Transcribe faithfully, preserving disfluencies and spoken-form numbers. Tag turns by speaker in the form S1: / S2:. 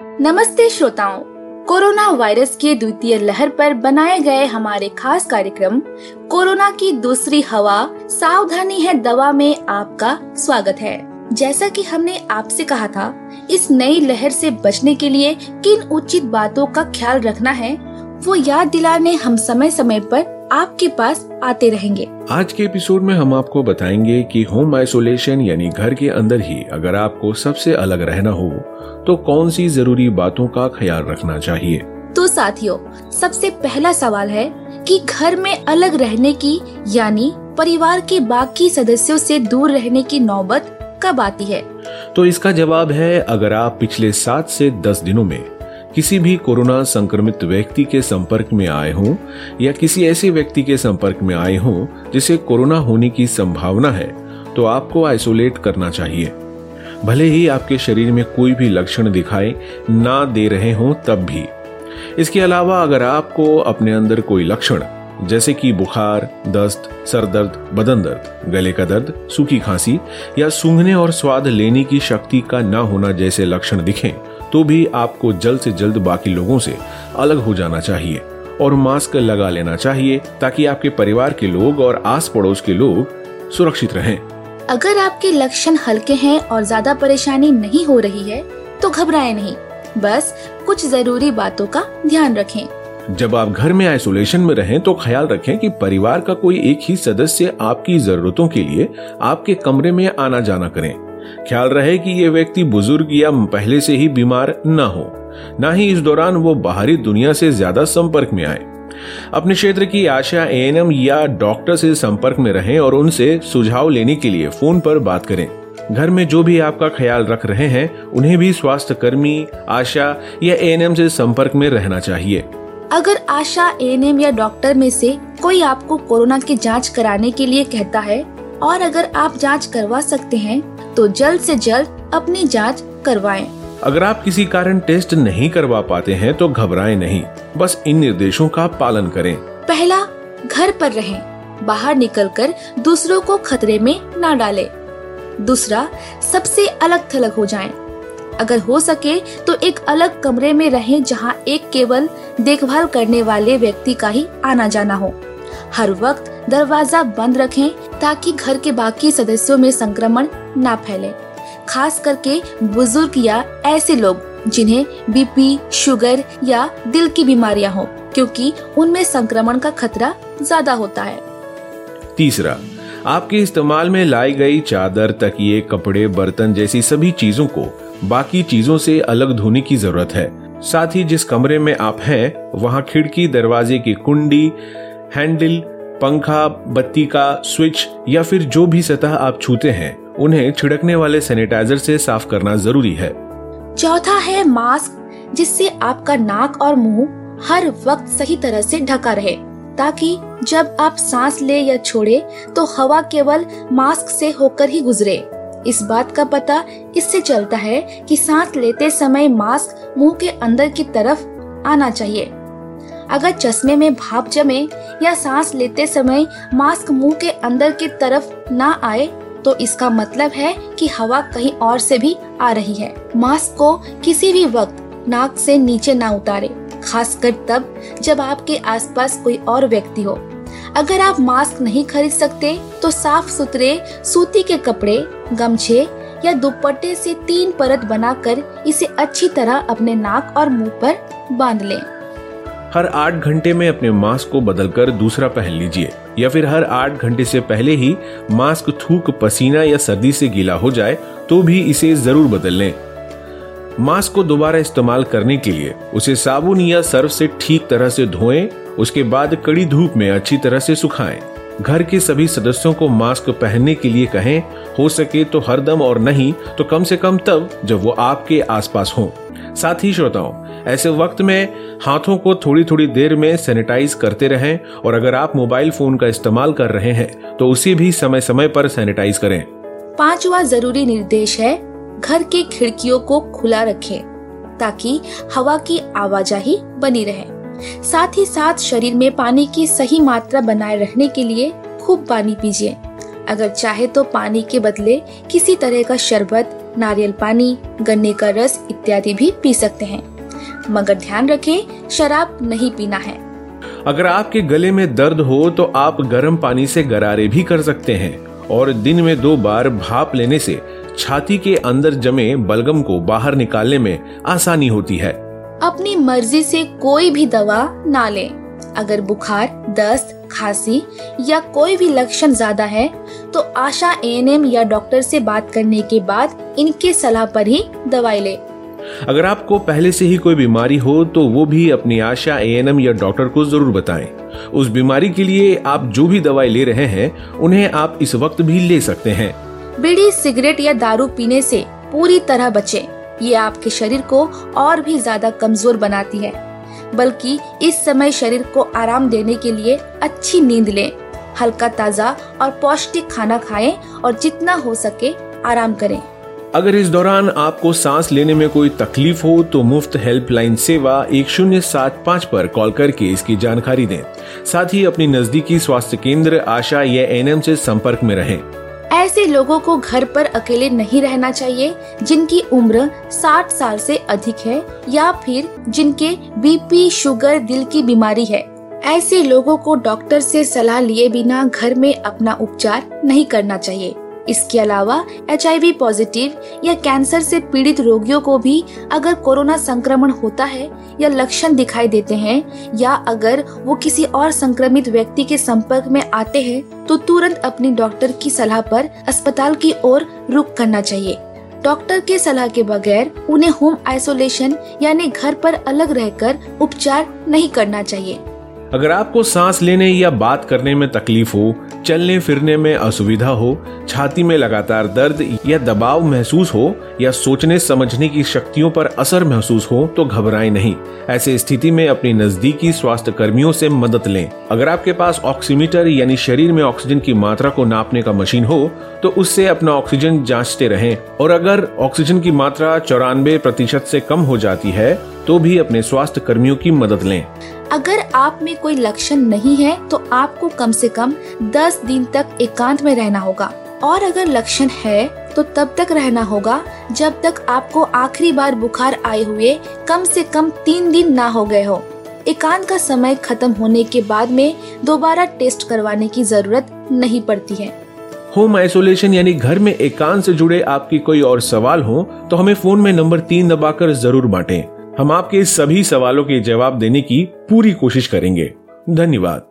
S1: नमस्ते श्रोताओं, corona virus के द्वितीय लहर पर बनाए गए हमारे खास कार्यक्रम कोरोना की दूसरी हवा सावधानी है दवा में आपका स्वागत है। जैसा कि हमने आपसे कहा था, इस नई लहर से बचने के लिए किन उचित बातों का ख्याल रखना है, वो याद दिलाने हम समय समय पर आपके पास आते रहेंगे।
S2: आज के एपिसोड में हम आपको बताएंगे कि होम आइसोलेशन यानी घर के अंदर ही अगर आपको सबसे अलग रहना हो तो कौन सी जरूरी बातों का ख्याल रखना चाहिए।
S1: तो साथियों, सबसे पहला सवाल है कि घर में अलग रहने की यानी परिवार के बाकी सदस्यों से दूर रहने की नौबत कब आती है?
S2: तो इसका जवाब है, अगर आप पिछले सात से दस दिनों में किसी भी कोरोना संक्रमित व्यक्ति के संपर्क में आए हों या किसी ऐसे व्यक्ति के संपर्क में आए हों जिसे कोरोना होने की संभावना है, तो आपको आइसोलेट करना चाहिए। भले ही आपके शरीर में कोई भी लक्षण दिखाई ना दे रहे हों तब भी। इसके अलावा अगर आपको अपने अंदर कोई लक्षण जैसे कि बुखार, दस्त, सर दर्द, बदन दर्द, गले का दर्द, सूखी खांसी या सूंघने और स्वाद लेने की शक्ति का न होना जैसे लक्षण दिखें, तो भी आपको जल्द से जल्द बाकी लोगों से अलग हो जाना चाहिए और मास्क लगा लेना चाहिए ताकि आपके परिवार के लोग और आस पड़ोस के लोग सुरक्षित रहें।
S1: अगर आपके लक्षण हल्के हैं और ज्यादा परेशानी नहीं हो रही है तो घबराएं नहीं, बस कुछ जरूरी बातों का ध्यान रखें।
S2: जब आप घर में आइसोलेशन में रहें तो ख्याल रखें कि परिवार का कोई एक ही सदस्य आपकी जरूरतों के लिए आपके कमरे में आना जाना करें। ख्याल रहे कि ये व्यक्ति बुजुर्ग या पहले से ही बीमार न हो, न ही इस दौरान वो बाहरी दुनिया से ज्यादा संपर्क में आए। अपने क्षेत्र की आशा, ए एन एम या डॉक्टर से संपर्क में रहें और उनसे सुझाव लेने के लिए फोन पर बात करें। घर में जो भी आपका ख्याल रख रहे हैं उन्हें भी स्वास्थ्य कर्मी, आशा या ए एन एम से संपर्क में रहना चाहिए।
S1: अगर आशा, ए एन एम या डॉक्टर में से कोई आपको कोरोना की जांच कराने के लिए कहता है और अगर आप जांच करवा सकते हैं तो जल्द से जल्द अपनी जांच करवाएं।
S2: अगर आप किसी कारण टेस्ट नहीं करवा पाते हैं तो घबराएं नहीं, बस इन निर्देशों का पालन करें।
S1: पहला, घर पर रहें, बाहर निकलकर दूसरों को खतरे में न डालें। दूसरा, सबसे अलग थलग हो जाएं। अगर हो सके तो एक अलग कमरे में रहें जहां एक केवल देखभाल करने वाले व्यक्ति का ही आना जाना हो। हर वक्त दरवाजा बंद रखें ताकि घर के बाकी सदस्यों में संक्रमण ना फैले, खास करके बुजुर्ग या ऐसे लोग जिन्हें बी पी, शुगर या दिल की बीमारियां हो, क्योंकि उनमें संक्रमण का खतरा ज्यादा होता है।
S2: तीसरा, आपके इस्तेमाल में लाई गई चादर, तकिए, कपड़े, बर्तन जैसी सभी चीजों को बाकी चीजों से अलग धोने की जरूरत है। साथ ही जिस कमरे में आप हैं वहां खिड़की, दरवाजे की कुंडी, हैंडल, पंखा, बत्ती का स्विच या फिर जो भी सतह आप छूते हैं उन्हें छिड़कने वाले सैनिटाइजर से साफ करना जरूरी है।
S1: चौथा है मास्क, जिससे आपका नाक और मुंह हर वक्त सही तरह से ढका रहे ताकि जब आप सांस ले या छोड़े तो हवा केवल मास्क से होकर ही गुजरे। इस बात का पता इससे चलता है कि सांस लेते समय मास्क मुंह के अंदर की तरफ आना चाहिए। अगर चश्मे में भाप जमे या सांस लेते समय मास्क मुंह के अंदर की तरफ ना आए तो इसका मतलब है कि हवा कहीं और से भी आ रही है। मास्क को किसी भी वक्त नाक से नीचे ना उतारे, खासकर तब जब आपके आसपास कोई और व्यक्ति हो। अगर आप मास्क नहीं खरीद सकते तो साफ सुथरे सूती के कपड़े, गमछे या दुपट्टे से तीन परत बनाकर इसे अच्छी तरह अपने नाक और मुंह पर बांध लें।
S2: हर आठ घंटे में अपने मास्क को बदलकर दूसरा पहन लीजिए या फिर हर आठ घंटे से पहले ही मास्क थूक, पसीना या सर्दी से गीला हो जाए तो भी इसे जरूर बदल लें। मास्क को दोबारा इस्तेमाल करने के लिए उसे साबुन या सर्फ से ठीक तरह से धोएं, उसके बाद कड़ी धूप में अच्छी तरह से सुखाएं। घर के सभी सदस्यों को मास्क पहनने के लिए कहें, हो सके तो हरदम और नहीं तो कम से कम तब जब वो आपके आसपास हों। साथ ही श्रोताओं, ऐसे वक्त में हाथों को थोड़ी थोड़ी देर में सैनिटाइज करते रहें और अगर आप मोबाइल फोन का इस्तेमाल कर रहे हैं तो उसे भी समय समय पर सैनिटाइज करें।
S1: पांचवा जरूरी निर्देश है, घर की खिड़कियों को खुला रखें ताकि हवा की आवाजाही बनी रहे। साथ ही साथ शरीर में पानी की सही मात्रा बनाए रखने के लिए खूब पानी पीजिए। अगर चाहे तो पानी के बदले किसी तरह का शरबत नारियल पानी, गन्ने का रस इत्यादि भी पी सकते हैं, मगर ध्यान रखें शराब नहीं पीना है।
S2: अगर आपके गले में दर्द हो तो आप गर्म पानी से गरारे भी कर सकते हैं और दिन में दो बार भाप लेने से छाती के अंदर जमे बलगम को बाहर निकालने में आसानी होती है।
S1: अपनी मर्जी से कोई भी दवा ना लें। अगर बुखार, दस्त, खांसी या कोई भी लक्षण ज्यादा है तो आशा ए एन एम या डॉक्टर से बात करने के बाद इनके सलाह पर ही दवाई लें।
S2: अगर आपको पहले से ही कोई बीमारी हो तो वो भी अपनी आशा ए एन एम या डॉक्टर को जरूर बताएं। उस बीमारी के लिए आप जो भी दवाई ले रहे हैं उन्हें आप इस वक्त भी ले सकते हैं।
S1: बीड़ी, सिगरेट या दारू पीने से पूरी तरह बचें। ये आपके शरीर को और भी ज्यादा कमजोर बनाती है, बल्कि इस समय शरीर को आराम देने के लिए अच्छी नींद लें, हल्का ताजा और पौष्टिक खाना खाएं और जितना हो सके आराम करें।
S2: अगर इस दौरान आपको सांस लेने में कोई तकलीफ हो तो मुफ्त हेल्पलाइन सेवा एक शून्य सात पाँच पर कॉल करके इसकी जानकारी दें। साथ ही अपनी नजदीकी स्वास्थ्य केंद्र, आशा या ए एन एम से संपर्क में रहें।
S1: ऐसे लोगों को घर पर अकेले नहीं रहना चाहिए जिनकी उम्र साठ साल से अधिक है या फिर जिनके बी पी, शुगर, दिल की बीमारी है। ऐसे लोगों को डॉक्टर से सलाह लिए बिना घर में अपना उपचार नहीं करना चाहिए। इसके अलावा एच आई वी पॉजिटिव या कैंसर से पीड़ित रोगियों को भी अगर कोरोना संक्रमण होता है या लक्षण दिखाई देते हैं या अगर वो किसी और संक्रमित व्यक्ति के संपर्क में आते हैं तो तुरंत अपनी डॉक्टर की सलाह पर अस्पताल की ओर रुख करना चाहिए। डॉक्टर के सलाह के बगैर उन्हें होम आइसोलेशन यानी घर पर अलग रहकर उपचार नहीं करना चाहिए।
S2: अगर आपको सांस लेने या बात करने में तकलीफ हो, चलने फिरने में असुविधा हो, छाती में लगातार दर्द या दबाव महसूस हो या सोचने समझने की शक्तियों पर असर महसूस हो तो घबराएं नहीं। ऐसे स्थिति में अपनी नजदीकी स्वास्थ्य कर्मियों से मदद लें। अगर आपके पास ऑक्सीमीटर यानी शरीर में ऑक्सीजन की मात्रा को नापने का मशीन हो तो उससे अपना ऑक्सीजन जांचते रहें और अगर ऑक्सीजन की मात्रा चौरानवे प्रतिशत से कम हो जाती है तो भी अपने स्वास्थ्य कर्मियों की मदद लें।
S1: अगर आप में कोई लक्षण नहीं है तो आपको कम से कम दस दिन तक एकांत में रहना होगा और अगर लक्षण है तो तब तक रहना होगा जब तक आपको आखिरी बार बुखार आए हुए कम से कम तीन दिन ना हो गए हो। एकांत का समय खत्म होने के बाद में दोबारा टेस्ट करवाने की जरूरत नहीं पड़ती है।
S2: होम आइसोलेशन यानी घर में एकांत से जुड़े आपकी कोई और सवाल हो तो हमें फोन में नंबर तीन दबाकर जरूर बांटें। हम आपके सभी सवालों के जवाब देने की पूरी कोशिश करेंगे। धन्यवाद।